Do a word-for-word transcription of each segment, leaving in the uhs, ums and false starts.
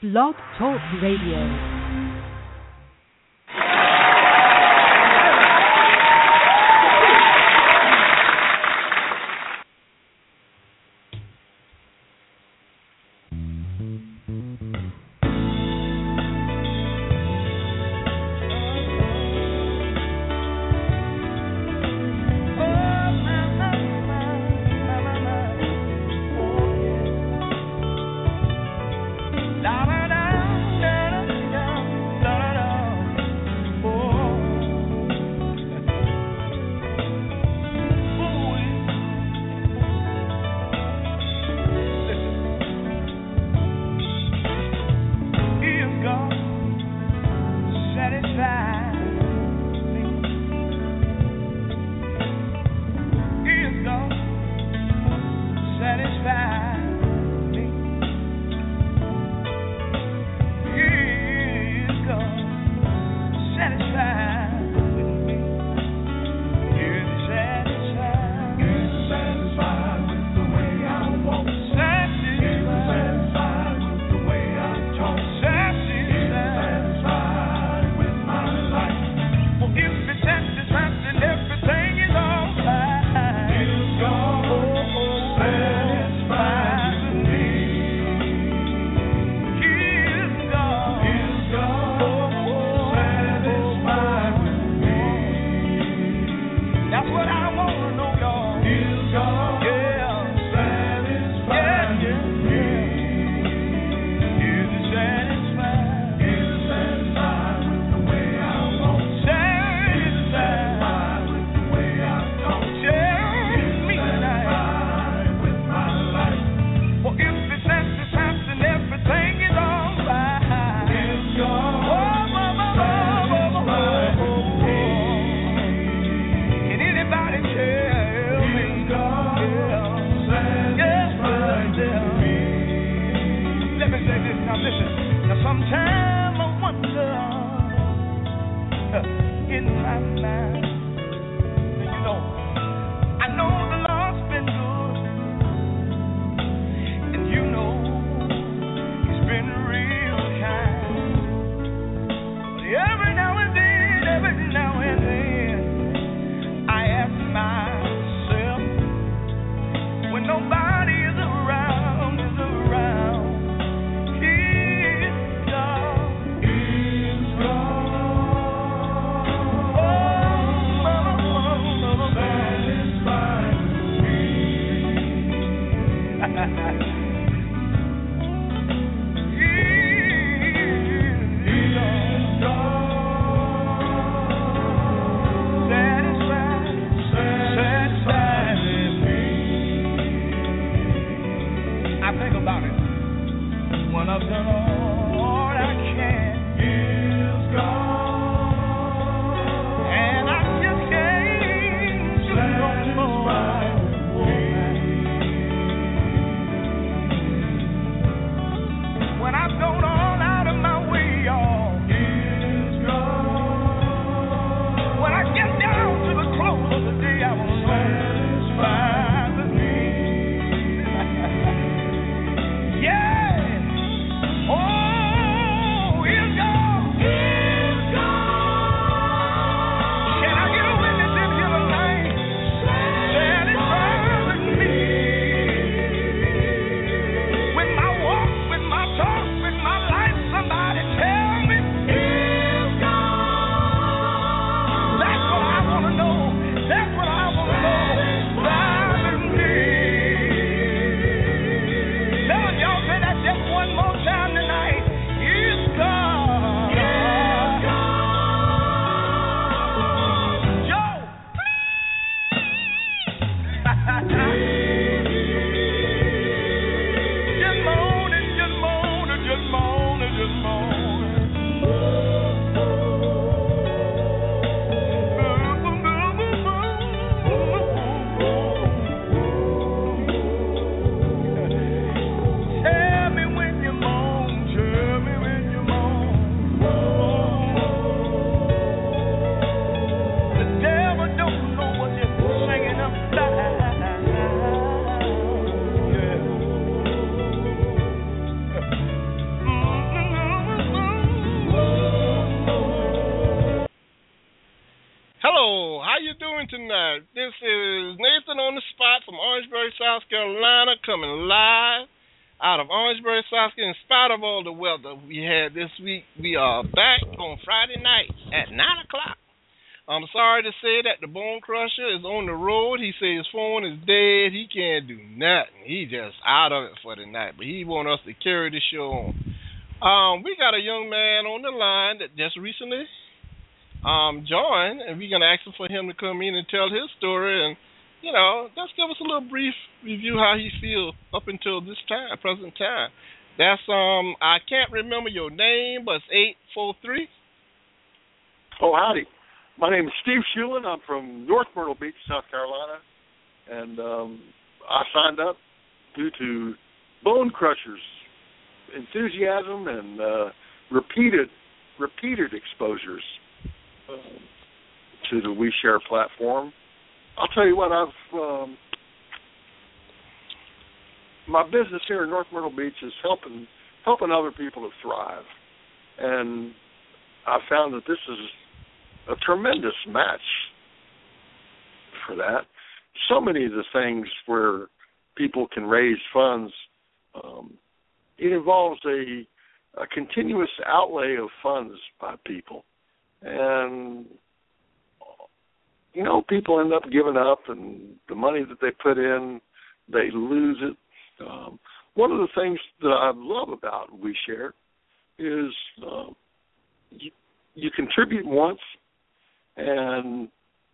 Blog Talk Radio. Oh! tonight. This is Nathan on the spot from Orangeburg, South Carolina, coming live out of Orangeburg, South Carolina. In spite of all the weather we had this week, we are back on Friday night at nine o'clock. I'm sorry to say that the Bone Crusher is on the road. He says his phone is dead. He can't do nothing. He just out of it for the night. But he wants us to carry the show on. Um, we got a young man on the line that just recently Um, join, and we're going to ask him for him to come in and tell his story and, you know, just give us a little brief review how he feels up until this time, present time. That's, um, I can't remember your name, but it's eight four three. Oh, howdy. My name is Steve Shulin. I'm from North Myrtle Beach, South Carolina, and um, I signed up due to Bone Crusher's enthusiasm and uh, repeated, repeated exposures Uh, to the WeShare platform. I'll tell you what, I've um, my business here in North Myrtle Beach is helping helping other people to thrive, and I found that this is a tremendous match for that. So many of the things where people can raise funds, um, it involves a, a continuous outlay of funds by people. And, you know, people end up giving up, and the money that they put in, they lose it. Um, one of the things that I love about WeShare is uh, you, you contribute once, and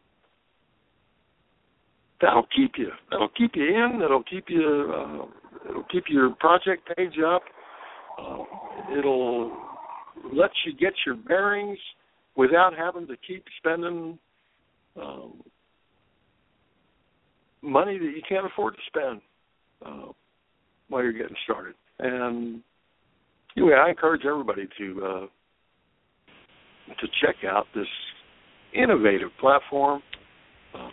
that'll keep you. That'll keep you in. That'll keep you. Uh, it'll keep your project page up. Uh, it'll let you get your bearings without having to keep spending um, money that you can't afford to spend uh, while you're getting started. And anyway, I encourage everybody to uh, to check out this innovative platform. Uh,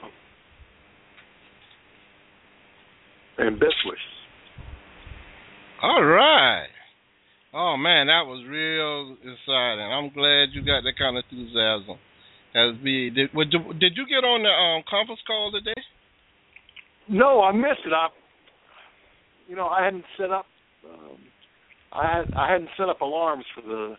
and best wishes. All right. Oh, man, that was real exciting. I'm glad you got that kind of enthusiasm. As be, did, did you get on the um, conference call today? No, I missed it. I, you know, I hadn't set up. Um, I had I hadn't set up alarms for the.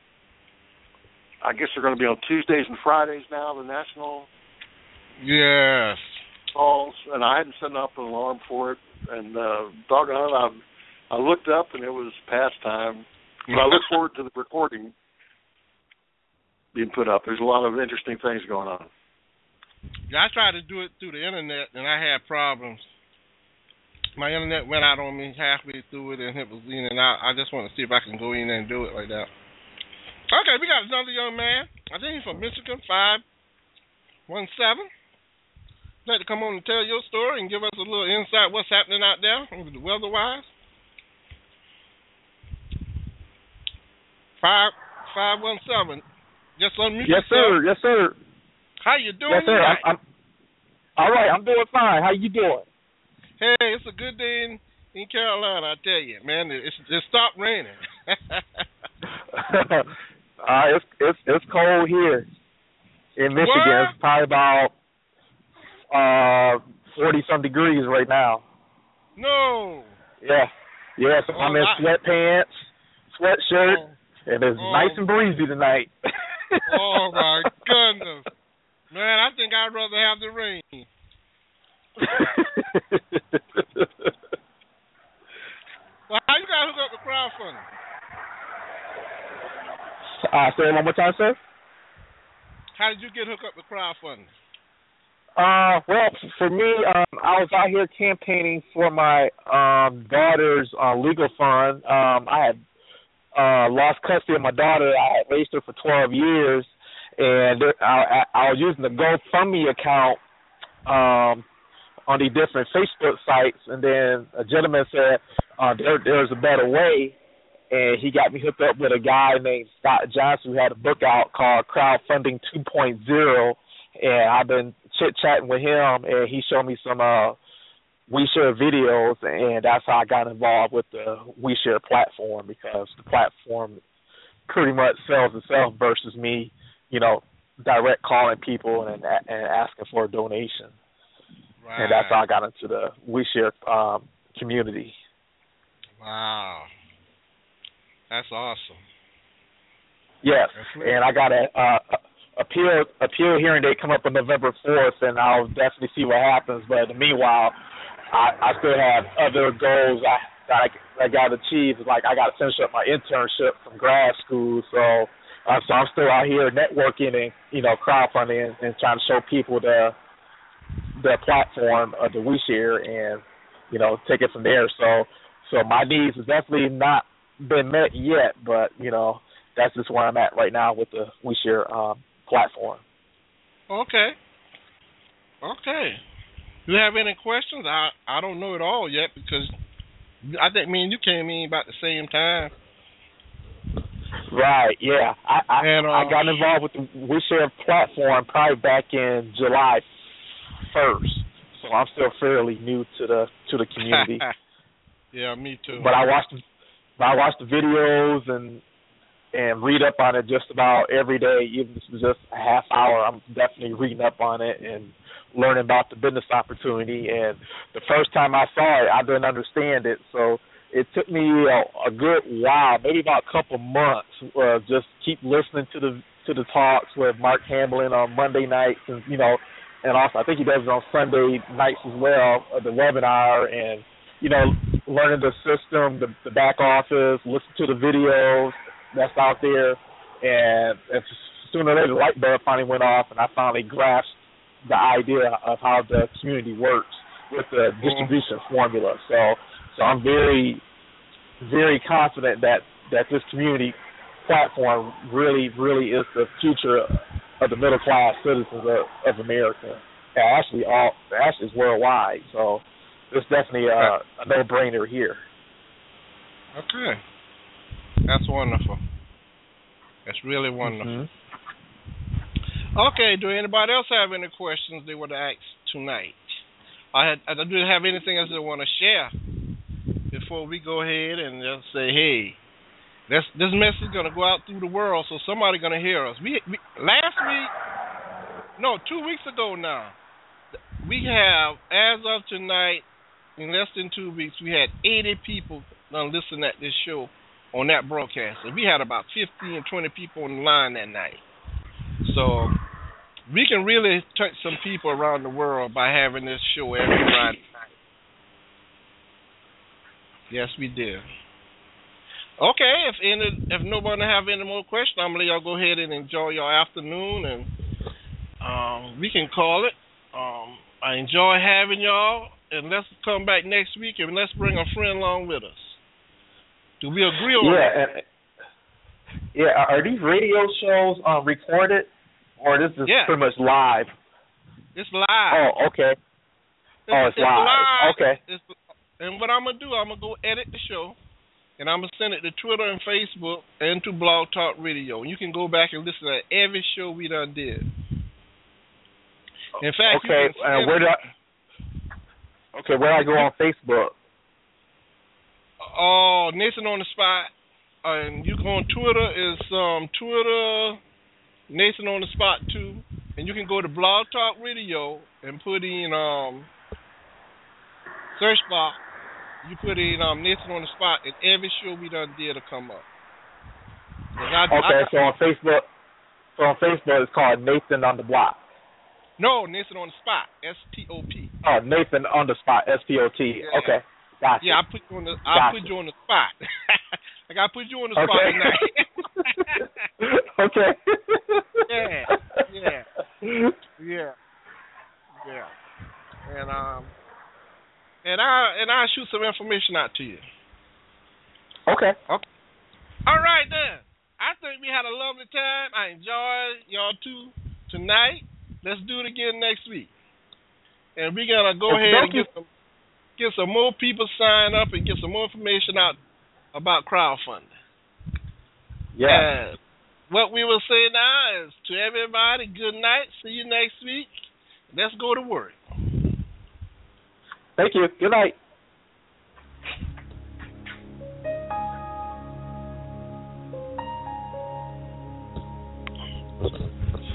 I guess they're going to be on Tuesdays and Fridays now. The national. Yes. Calls, and I hadn't set up an alarm for it. And uh, doggone it, I, I looked up and it was past time. But I look forward to the recording being put up. There's a lot of interesting things going on. Yeah, I tried to do it through the internet, and I had problems. My internet went out on me halfway through it, and it was in and out. I just want to see if I can go in there and do it like that. Okay, we got another young man. I think he's from Michigan, five one seven. Like to come on and tell your story and give us a little insight what's happening out there weather-wise. Five five one seven. Just unmute Yes, yourself. sir. Yes, sir. How you doing? Yes, sir. I'm, I'm, all right. I'm doing fine. How you doing? Hey, it's a good day in, in Carolina. I tell you, man. It's it stopped raining. uh, it's it's it's cold here in Michigan. What? It's probably about uh forty some degrees right now. No. Yeah. Yeah. So oh, I'm in I, sweatpants, sweatshirt, oh, and it's oh, nice and breezy tonight. Oh my goodness, man! I think I'd rather have the rain. Well, how you guys hook up the crowdfunding? Uh, say it one more time, sir. How did you get hooked up with crowdfunding? Uh, well, for me, um, I was out here campaigning for my um, daughter's uh, legal fund. Um, I had uh, lost custody of my daughter. I had raised her for twelve years, and there, I, I was using the GoFundMe account um, on the different Facebook sites, and then a gentleman said uh, there, there's a better way, and he got me hooked up with a guy named Scott Johnson who had a book out called Crowdfunding two point oh, and I've been chit-chatting with him, and he showed me some uh, WeShare videos, and that's how I got involved with the WeShare platform, because the platform pretty much sells itself versus me, you know, direct calling people and and asking for a donation. Right. And that's how I got into the WeShare um, community. Wow. That's awesome. Yes, That's really and I got a uh, appeal appeal hearing date come up on November fourth, and I'll definitely see what happens. But in the meanwhile, I, I still have other goals I, that I, I got to achieve. Like I got to finish up my internship from grad school, so uh, so I'm still out here networking and you know crowdfunding and, and trying to show people the the platform of the WeShare and you know take it from there. So so my needs has definitely not been met yet, but you know that's just where I'm at right now with the WeShare um, platform. Okay. Okay. Do you have any questions? I I don't know it all yet because I think me and you came in about the same time. Right. Yeah. I I, and, uh, I got involved with the WeShare platform probably back in July first, so I'm still fairly new to the to the community. Yeah, me too. But I watched the, but I watched the videos and and read up on it just about every day, even if it's just a half hour. I'm definitely reading up on it and learning about the business opportunity. And the first time I saw it, I didn't understand it, so it took me a, a good while, maybe about a couple months, uh, just keep listening to the to the talks with Mark Hamlin on Monday nights, and you know, and also I think he does it on Sunday nights as well, uh, the webinar, and you know, learning the system, the, the back office, listen to the videos that's out there, and, and sooner or later the light bulb finally went off, and I finally grasped the idea of how the community works with the distribution formula. So, so I'm very, very confident that, that this community platform really, really is the future of the middle class citizens of, of America. And actually, all actually is worldwide. So, it's definitely a, a no-brainer here. Okay. That's wonderful. That's really wonderful. Mm-hmm. Okay, do anybody else have any questions they would ask tonight? I had, I do have anything else they want to share before we go ahead and just say, hey, this this message is going to go out through the world, so somebody's going to hear us. We, we last week, no, two weeks ago now, we have, as of tonight, in less than two weeks, we had eighty people done listen at this show on that broadcast. And we had about fifteen, twenty people on the line that night. So we can really touch some people around the world by having this show every Friday night. Yes, we did. Okay, if any, if nobody have any more questions, I'm going to let y'all go ahead and enjoy your afternoon, and um, we can call it. Um, I enjoy having y'all. And let's come back next week and let's bring a friend along with us. Do we agree on yeah, that? And, yeah, are these radio shows uh, recorded, or this is yeah. pretty much live? It's live. Oh, okay. It's, oh, it's, it's live. live. Okay. It's, and what I'm going to do, I'm going to go edit the show, and I'm going to send it to Twitter and Facebook and to Blog Talk Radio. You can go back and listen to every show we done did. In fact, okay, uh, where do I... Okay, where do I go on Facebook? Oh, Nathan on the Spot. Uh, and you go on Twitter, is um, Twitter, Nathan on the Spot too. And you can go to Blog Talk Radio and put in um, search box. You put in um, Nathan on the Spot, and every show we done did will come up. I, okay, I, so on Facebook, so on Facebook it's called Nathan on the Block. No, Nathan on the Spot, S T O P. Oh, Nathan on the Spot, S T O T. Yeah. Okay, gotcha. Yeah, I put you on the. I gotcha. put you on the spot. Like I put you on the spot okay. tonight. Okay. Yeah, yeah, yeah, yeah. And um, and I and I shoot some information out to you. Okay. Okay. All right then. I think we had a lovely time. I enjoyed y'all too tonight. Let's do it again next week. And we're going to go okay, ahead and get some, get some more people signed up and get some more information out about crowdfunding. Yeah. And what we will say now is to everybody, good night. See you next week. Let's go to work. Thank you. Good night.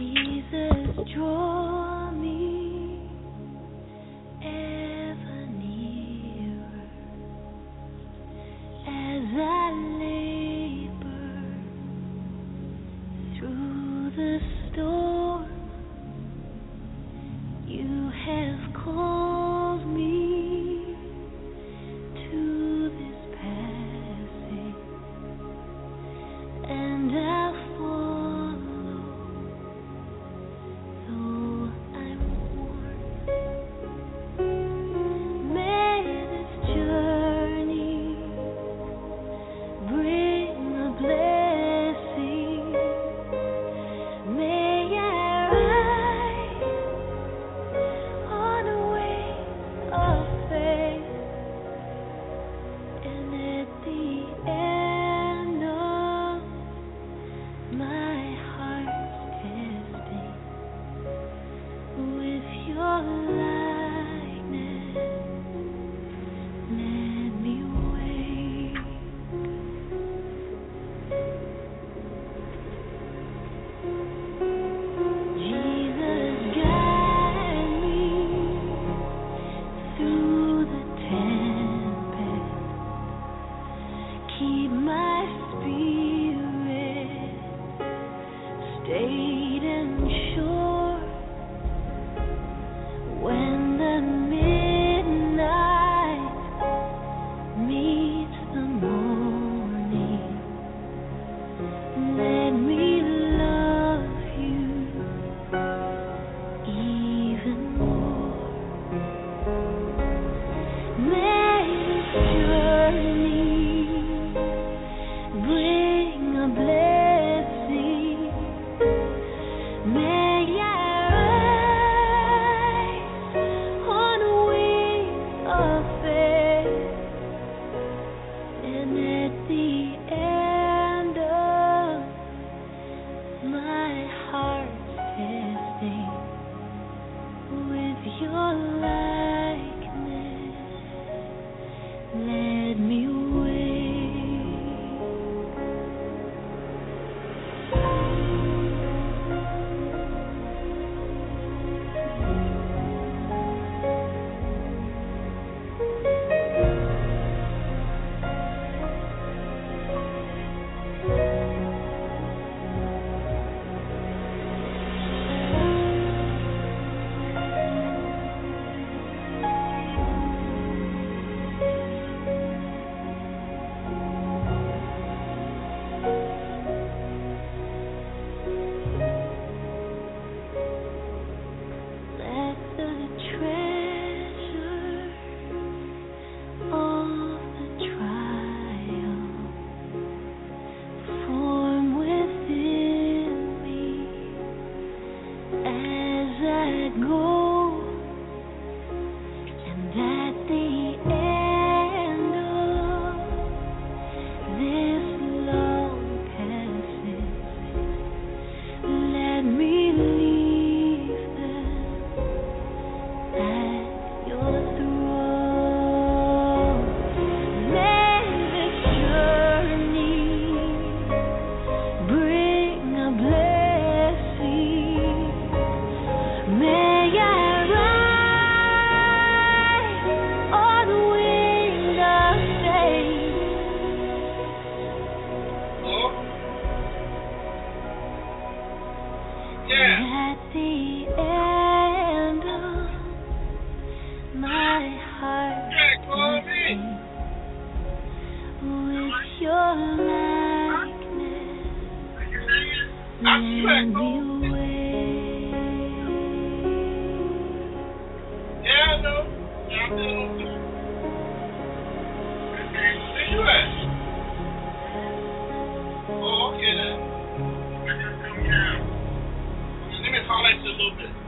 Oh, okay then. Let me highlight you a little bit.